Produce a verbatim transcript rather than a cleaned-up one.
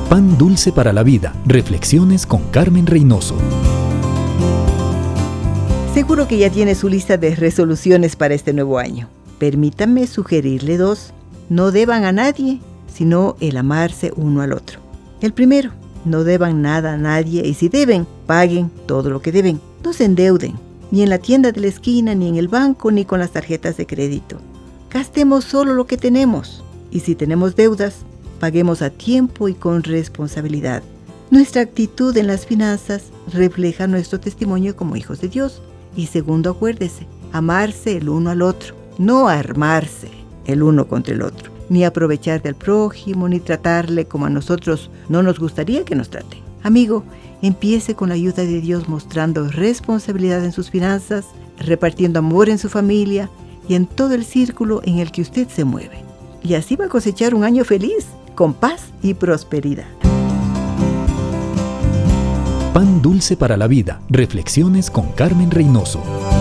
Pan dulce para la vida. Reflexiones con Carmen Reynoso. Seguro que ya tiene su lista de resoluciones para este nuevo año. Permítame sugerirle dos. No deban a nadie, sino el amarse uno al otro. El primero, no deban nada a nadie y si deben, paguen todo lo que deben. No se endeuden, ni en la tienda de la esquina, ni en el banco, ni con las tarjetas de crédito. Gastemos solo lo que tenemos y si tenemos deudas, paguemos a tiempo y con responsabilidad. Nuestra actitud en las finanzas refleja nuestro testimonio como hijos de Dios. Y segundo, acuérdese, amarse el uno al otro, no armarse el uno contra el otro, ni aprovechar del prójimo, ni tratarle como a nosotros no nos gustaría que nos traten. Amigo, empiece con la ayuda de Dios mostrando responsabilidad en sus finanzas, repartiendo amor en su familia y en todo el círculo en el que usted se mueve. Y así va a cosechar un año feliz, con paz y prosperidad. Pan dulce para la vida. Reflexiones con Carmen Reynoso.